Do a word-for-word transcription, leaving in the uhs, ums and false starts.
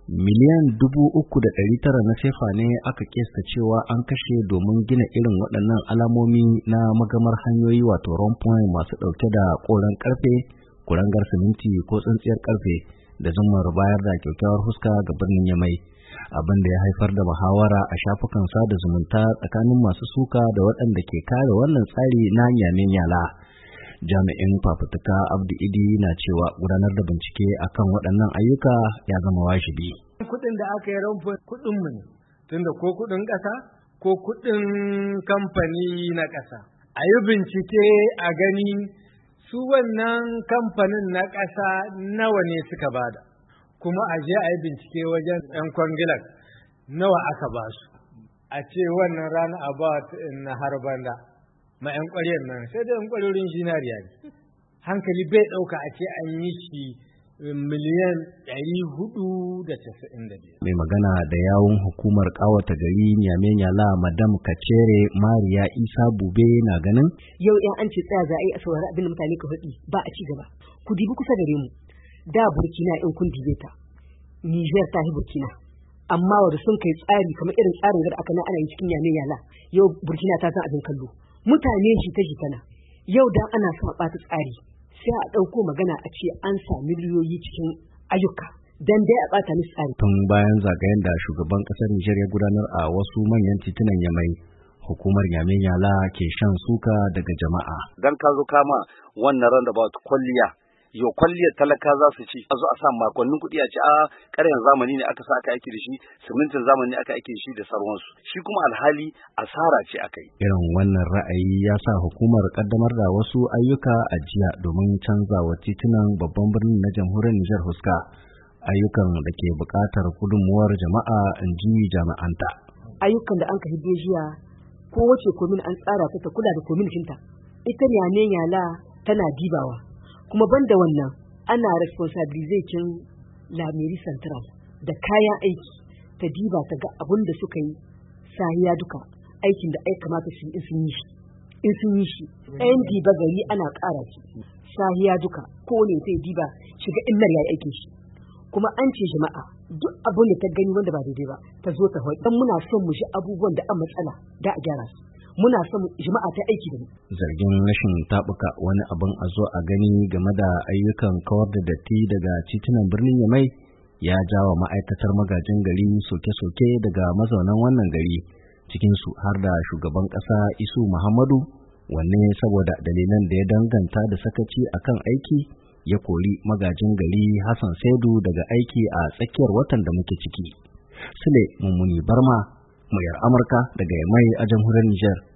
Miliyan dubu uku da ɗari tara na sefa ne aka kesta cewa an kashe domin gina irin waɗannan alamomi na magamar hanyoyi wato rond-point masu ɗauke da ƙoren ƙarfe, kurangar siminti ko tsintsiyar ƙarfe da zumar bayar da kyakkyawar huska ga birnin Yamai, abin da ya haifar da muhawara a shafukan sada zumunta tsakanin masu suka da waɗanda ke kare wannan tsari na Nyame-Nyala. Jami'in fafutuka Abdu Idi na cewa gudanar da bincike akan waɗannan ayyuka ya zama wajibi. Kuɗin da aka yi ramfon kuɗin mu ne, tunda ko kuɗin ƙasa ko kuɗin kamfani na ƙasa. A yi bincike a gani su wannan kamfanin na ƙasa nawa ne suka bada, kuma a je a yi bincike wajen 'yan kwangilar nawa aka ba su. A ce wannan rana about na harbanda ma 'yan ƙwaryar nan sai da 'yan ƙwarorin zinariya ne. Hankali bai ɗauka a ce an yi shi miliyan ɗari hudu da casa'in da biyar. Mai magana da yawun hukumar ƙawata gari Nyame-Nyala Madam Kacere Mariya Isa Bube na ganin yau in an ce tsaya za a yi a saurari abin da mutane ka faɗi ba a ci gaba. Ku dibi kusa gare mu da Burkina in kun dibe ta Niger ta yi Burkina, amma wanda sun kai tsari kamar irin tsarin da aka na ana yin cikin Nyame-Nyala yau Burkina ta san abin kallo. Mutane shi ta jitana yau dan ana son a ɓata tsari sai a ɗauko magana a ce an sami miliyoyi cikin ayyuka dan dai a ɓata musu tsari. Tun bayan zagayen da shugaban ƙasar Nijar ya gudanar a wasu manyan titunan Yamai, hukumar Nyame-Nyala ke shan suka daga jama'a. Dan ka zo kama wannan ran da ba kwalliya yo kwalliyar talaka za su ci a zo a sa makonnin kuɗi a ce a ƙaryan zamani ne aka sa aka aiki da shi, simintin zamani aka aiki da shi da sarwansu, shi kuma alhali asara ce aka yi. Irin wannan ra'ayi ya sa hukumar kaddamar da wasu ayyuka a jiya domin canza wa titunan babban birnin na jamhuriyar Nijar huska, ayyukan da ke buƙatar gudunmuwar jama'a in ji jami'anta. Ayyukan da an ka hiddo jiya kowace komin an tsara ta ta kula da kominkinta, ita Nyame-Nyala tana dibawa. Kuma banda wannan ana responsabilization la mairie central da kayan aiki ta diba ta ga abun da suka yi sahiya duka aikin da ai kamata su in sun yi shi in sun yi shi ɗayan diba gari ana ƙara shi sahiya duka ko ne sai diba shiga illar ya aikin shi kuma an ce jama'a duk abun da ta gani wanda ba daidai ba ta zo ta hoyi dan muna son mu shi abubuwan da an matsala da a gyara su. Muna son jama'a ta aiki da mu. Zargin rashin tabuka wani abin a zo a gani game da ayyukan kawar da datti daga titunan birnin Yamai ya jawa ma'aikatar magajin gari soke-soke daga mazaunan wannan gari, cikinsu har da shugaban ƙasa Isu Muhammadu, wanne saboda dalilan da ya danganta da sakaci akan aiki ya kori magajin gari Hassan Saidu daga aiki a tsakiyar watan da muke ciki. Sule Mummuni Barma, muryar Amurka daga Yamai a jamhuriyar Nijar.